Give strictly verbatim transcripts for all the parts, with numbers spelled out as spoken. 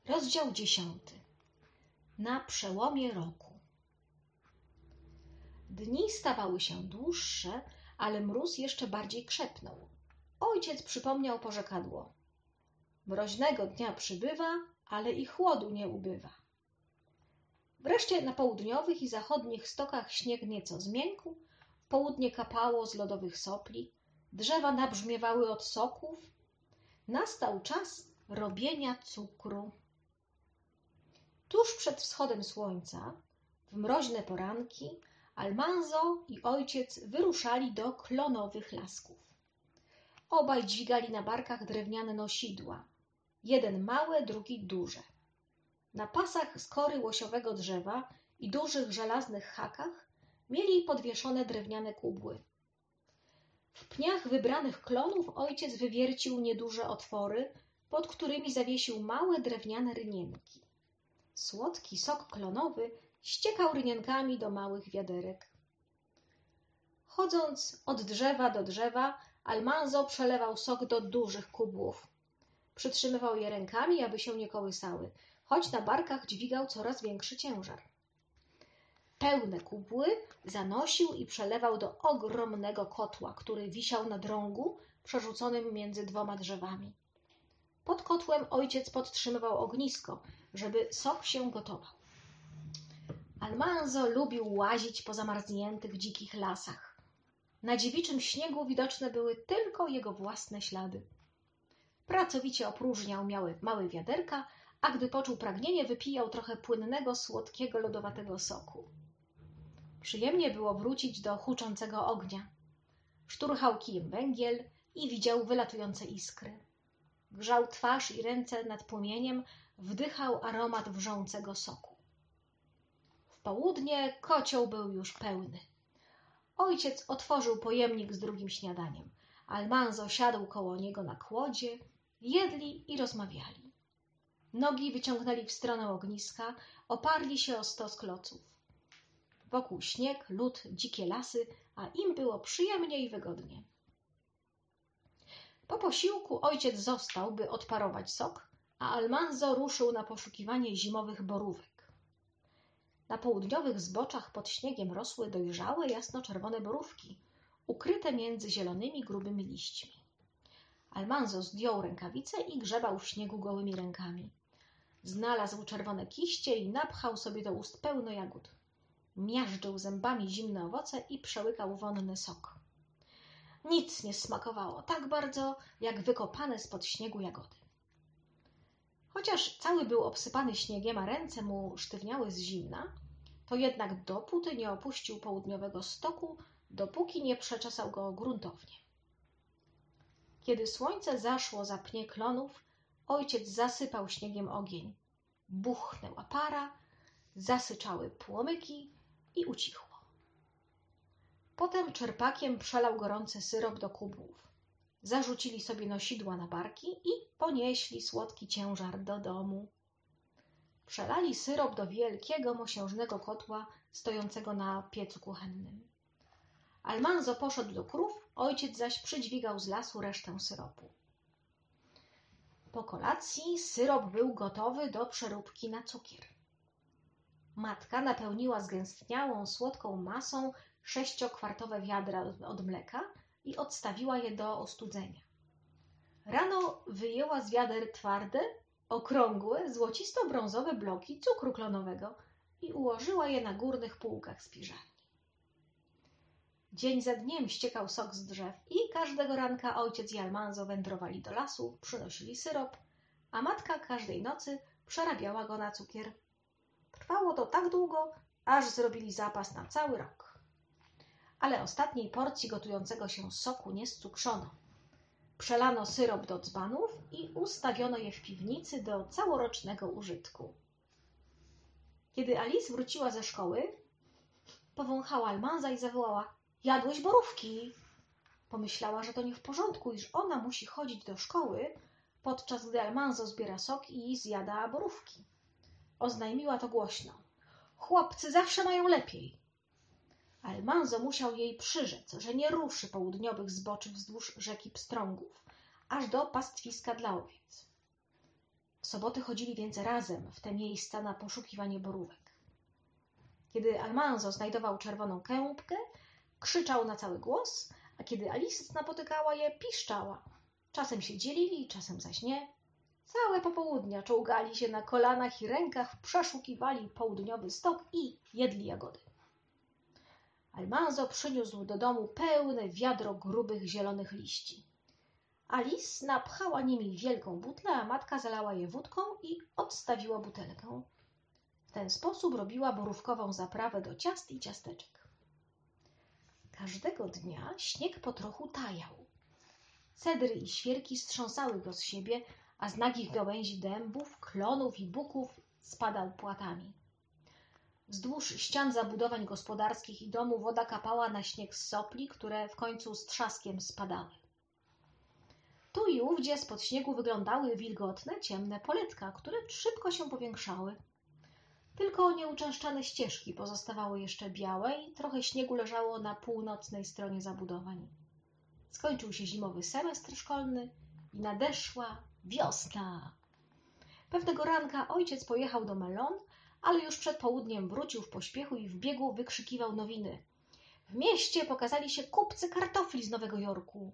Rozdział dziesiąty. Na przełomie roku. Dni stawały się dłuższe, ale mróz jeszcze bardziej krzepnął. Ojciec przypomniał porzekadło. Mroźnego dnia przybywa, ale i chłodu nie ubywa. Wreszcie na południowych i zachodnich stokach śnieg nieco zmiękł, w południe kapało z lodowych sopli, drzewa nabrzmiewały od soków. Nastał czas robienia cukru. Tuż przed wschodem słońca, w mroźne poranki, Almanzo i ojciec wyruszali do klonowych lasków. Obaj dźwigali na barkach drewniane nosidła, jeden małe, drugi duże. Na pasach z kory łosiowego drzewa i dużych żelaznych hakach mieli podwieszone drewniane kubły. W pniach wybranych klonów ojciec wywiercił nieduże otwory, pod którymi zawiesił małe drewniane rynienki. Słodki sok klonowy ściekał rynienkami do małych wiaderek. Chodząc od drzewa do drzewa, Almanzo przelewał sok do dużych kubłów. Przytrzymywał je rękami, aby się nie kołysały, choć na barkach dźwigał coraz większy ciężar. Pełne kubły zanosił i przelewał do ogromnego kotła, który wisiał na drągu przerzuconym między dwoma drzewami. Pod kotłem ojciec podtrzymywał ognisko, żeby sok się gotował. Almanzo lubił łazić po zamarzniętych, dzikich lasach. Na dziewiczym śniegu widoczne były tylko jego własne ślady. Pracowicie opróżniał małe, małe wiaderka, a gdy poczuł pragnienie, wypijał trochę płynnego, słodkiego, lodowatego soku. Przyjemnie było wrócić do huczącego ognia. Szturchał kijem węgiel i widział wylatujące iskry. Grzał twarz i ręce nad płomieniem, wdychał aromat wrzącego soku. W południe kocioł był już pełny. Ojciec otworzył pojemnik z drugim śniadaniem. Almanzo siadł koło niego na kłodzie, jedli i rozmawiali. Nogi wyciągnęli w stronę ogniska, oparli się o stos kloców. Wokół śnieg, lód, dzikie lasy, a im było przyjemnie i wygodnie. Po posiłku ojciec został, by odparować sok, a Almanzo ruszył na poszukiwanie zimowych borówek. Na południowych zboczach pod śniegiem rosły dojrzałe, jasno-czerwone borówki, ukryte między zielonymi, grubymi liśćmi. Almanzo zdjął rękawice i grzebał w śniegu gołymi rękami. Znalazł czerwone kiście i napchał sobie do ust pełno jagód. Miażdżył zębami zimne owoce i przełykał wonny sok. Nic nie smakowało tak bardzo, jak wykopane spod śniegu jagody. Chociaż cały był obsypany śniegiem, a ręce mu sztywniały z zimna, to jednak dopóty nie opuścił południowego stoku, dopóki nie przeczesał go gruntownie. Kiedy słońce zaszło za pnie klonów, ojciec zasypał śniegiem ogień. Buchnęła para, zasyczały płomyki i ucichło. Potem czerpakiem przelał gorący syrop do kubłów. Zarzucili sobie nosidła na barki i ponieśli słodki ciężar do domu. Przelali syrop do wielkiego, mosiężnego kotła stojącego na piecu kuchennym. Almanzo poszedł do krów, ojciec zaś przydźwigał z lasu resztę syropu. Po kolacji syrop był gotowy do przeróbki na cukier. Matka napełniła zgęstniałą, słodką masą sześciokwartowe wiadra od mleka i odstawiła je do ostudzenia. Rano wyjęła z wiader twarde, okrągłe, złocisto-brązowe bloki cukru klonowego i ułożyła je na górnych półkach spiżarni. Dzień za dniem ściekał sok z drzew i każdego ranka ojciec i Almanzo wędrowali do lasu, przynosili syrop, a matka każdej nocy przerabiała go na cukier. Trwało to tak długo, aż zrobili zapas na cały rok. Ale ostatniej porcji gotującego się soku nie scukrzono. Przelano syrop do dzbanów i ustawiono je w piwnicy do całorocznego użytku. Kiedy Alice wróciła ze szkoły, powąchała Almanza i zawołała: „Jadłeś borówki!” Pomyślała, że to nie w porządku, iż ona musi chodzić do szkoły, podczas gdy Almanzo zbiera sok i zjada borówki. Oznajmiła to głośno. „Chłopcy zawsze mają lepiej!” Almanzo musiał jej przyrzec, że nie ruszy południowych zboczy wzdłuż rzeki Pstrągów, aż do pastwiska dla owiec. W soboty chodzili więc razem w te miejsca na poszukiwanie borówek. Kiedy Almanzo znajdował czerwoną kępkę, krzyczał na cały głos, a kiedy Alice napotykała je, piszczała. Czasem się dzielili, czasem zaś nie. Całe popołudnia czołgali się na kolanach i rękach, przeszukiwali południowy stok i jedli jagody. Almanzo przyniósł do domu pełne wiadro grubych, zielonych liści. Alice napchała nimi wielką butlę, a matka zalała je wódką i odstawiła butelkę. W ten sposób robiła borówkową zaprawę do ciast i ciasteczek. Każdego dnia śnieg po trochu tajał. Cedry i świerki strząsały go z siebie, a z nagich gałęzi dębów, klonów i buków spadał płatami. Wzdłuż ścian zabudowań gospodarskich i domu woda kapała na śnieg z sopli, które w końcu z trzaskiem spadały. Tu i ówdzie spod śniegu wyglądały wilgotne, ciemne poletka, które szybko się powiększały. Tylko nieuczęszczane ścieżki pozostawały jeszcze białe i trochę śniegu leżało na północnej stronie zabudowań. Skończył się zimowy semestr szkolny i nadeszła wiosna. Pewnego ranka ojciec pojechał do Melon, ale już przed południem wrócił w pośpiechu i w biegu wykrzykiwał nowiny. W mieście pokazali się kupcy kartofli z Nowego Jorku.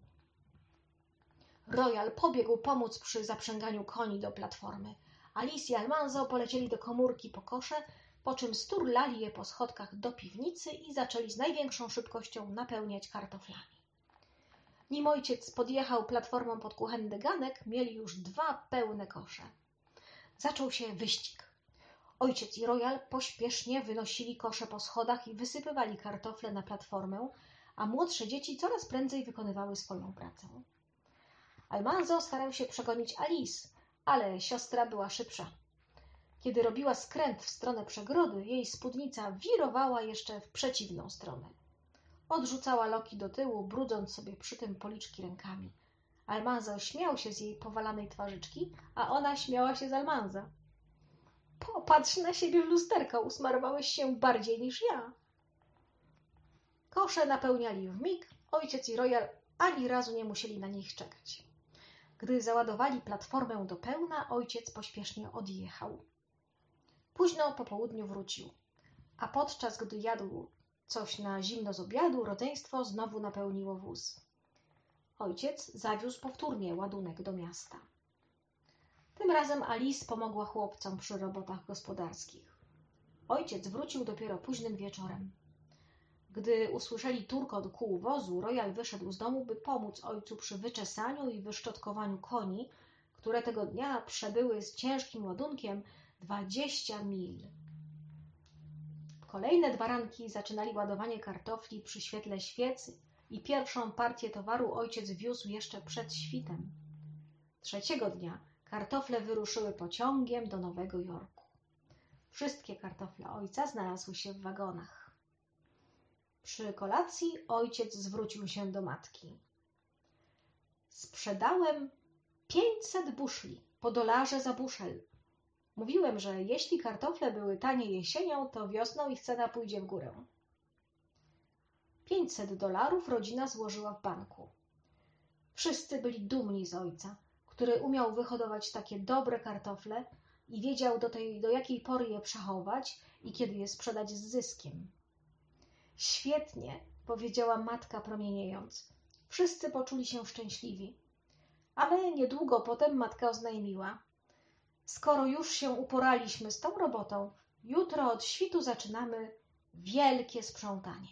Royal pobiegł pomóc przy zaprzęganiu koni do platformy. Alice i Almanzo polecieli do komórki po kosze, po czym sturlali je po schodkach do piwnicy i zaczęli z największą szybkością napełniać kartoflami. Nim ojciec podjechał platformą pod kuchenny ganek, mieli już dwa pełne kosze. Zaczął się wyścig. Ojciec i Royal pośpiesznie wynosili kosze po schodach i wysypywali kartofle na platformę, a młodsze dzieci coraz prędzej wykonywały swoją pracę. Almanzo starał się przegonić Alice, ale siostra była szybsza. Kiedy robiła skręt w stronę przegrody, jej spódnica wirowała jeszcze w przeciwną stronę. Odrzucała loki do tyłu, brudząc sobie przy tym policzki rękami. Almanzo śmiał się z jej powalanej twarzyczki, a ona śmiała się z Almanza. Popatrz na siebie w lusterko, usmarowałeś się bardziej niż ja. Kosze napełniali w mig, ojciec i Royal ani razu nie musieli na nich czekać. Gdy załadowali platformę do pełna, ojciec pośpiesznie odjechał. Późno po południu wrócił, a podczas gdy jadł coś na zimno z obiadu, rodzeństwo znowu napełniło wóz. Ojciec zawiózł powtórnie ładunek do miasta. Tym razem Alice pomogła chłopcom przy robotach gospodarskich. Ojciec wrócił dopiero późnym wieczorem. Gdy usłyszeli turkot kół wozu, Royal wyszedł z domu, by pomóc ojcu przy wyczesaniu i wyszczotkowaniu koni, które tego dnia przebyły z ciężkim ładunkiem dwadzieścia mil. Kolejne dwa ranki zaczynali ładowanie kartofli przy świetle świecy i pierwszą partię towaru ojciec wiózł jeszcze przed świtem. Trzeciego dnia kartofle wyruszyły pociągiem do Nowego Jorku. Wszystkie kartofle ojca znalazły się w wagonach. Przy kolacji ojciec zwrócił się do matki. Sprzedałem pięćset buszli, po dolarze za buszel. Mówiłem, że jeśli kartofle były tanie jesienią, to wiosną ich cena pójdzie w górę. Pięćset dolarów rodzina złożyła w banku. Wszyscy byli dumni z ojca, który umiał wyhodować takie dobre kartofle i wiedział do, tej, do jakiej pory je przechować i kiedy je sprzedać z zyskiem. Świetnie, powiedziała matka promieniejąc. Wszyscy poczuli się szczęśliwi. Ale niedługo potem matka oznajmiła. Skoro już się uporaliśmy z tą robotą, jutro od świtu zaczynamy wielkie sprzątanie.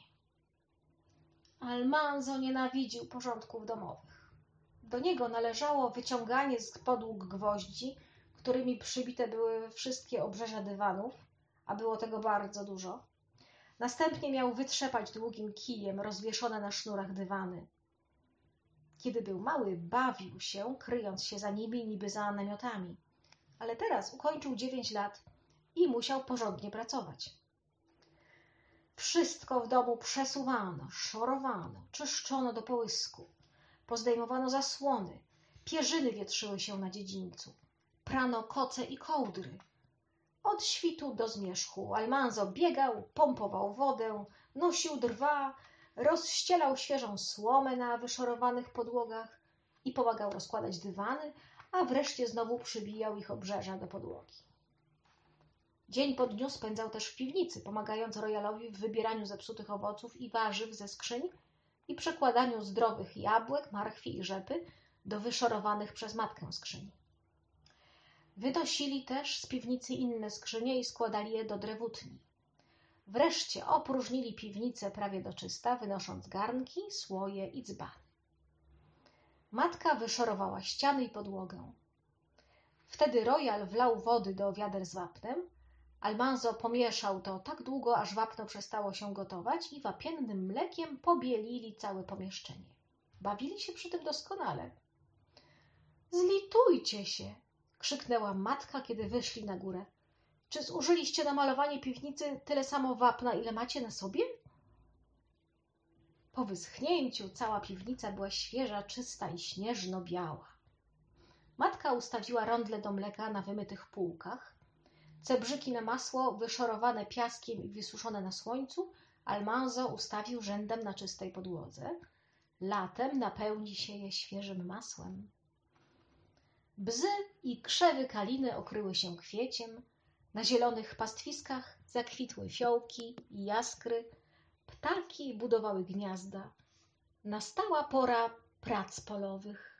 Almanzo nienawidził porządków domowych. Do niego należało wyciąganie z podłóg gwoździ, którymi przybite były wszystkie obrzeża dywanów, a było tego bardzo dużo. Następnie miał wytrzepać długim kijem rozwieszone na sznurach dywany. Kiedy był mały, bawił się, kryjąc się za nimi niby za namiotami. Ale teraz ukończył dziewięć lat i musiał porządnie pracować. Wszystko w domu przesuwano, szorowano, czyszczono do połysku. Pozdejmowano zasłony, pierzyny wietrzyły się na dziedzińcu. Prano koce i kołdry. Od świtu do zmierzchu Almanzo biegał, pompował wodę, nosił drwa, rozścielał świeżą słomę na wyszorowanych podłogach i pomagał rozkładać dywany, a wreszcie znowu przybijał ich obrzeża do podłogi. Dzień po dniu spędzał też w piwnicy, pomagając Royalowi w wybieraniu zepsutych owoców i warzyw ze skrzyń i przekładaniu zdrowych jabłek, marchwi i rzepy do wyszorowanych przez matkę skrzyni. Wynosili też z piwnicy inne skrzynie i składali je do drewutni. Wreszcie opróżnili piwnicę prawie do czysta, wynosząc garnki, słoje i dzbany. Matka wyszorowała ściany i podłogę. Wtedy Royal wlał wody do wiader z wapnem, Almanzo pomieszał to tak długo, aż wapno przestało się gotować i wapiennym mlekiem pobielili całe pomieszczenie. Bawili się przy tym doskonale. Zlitujcie się! Krzyknęła matka, kiedy wyszli na górę. Czy zużyliście na malowanie piwnicy tyle samo wapna, ile macie na sobie? Po wyschnięciu cała piwnica była świeża, czysta i śnieżno-biała. Matka ustawiła rondle do mleka na wymytych półkach, cebrzyki na masło wyszorowane piaskiem i wysuszone na słońcu Almanzo ustawił rzędem na czystej podłodze. Latem napełni się je świeżym masłem. Bzy i krzewy kaliny okryły się kwieciem, na zielonych pastwiskach zakwitły fiołki i jaskry, ptaki budowały gniazda. Nastała pora prac polowych.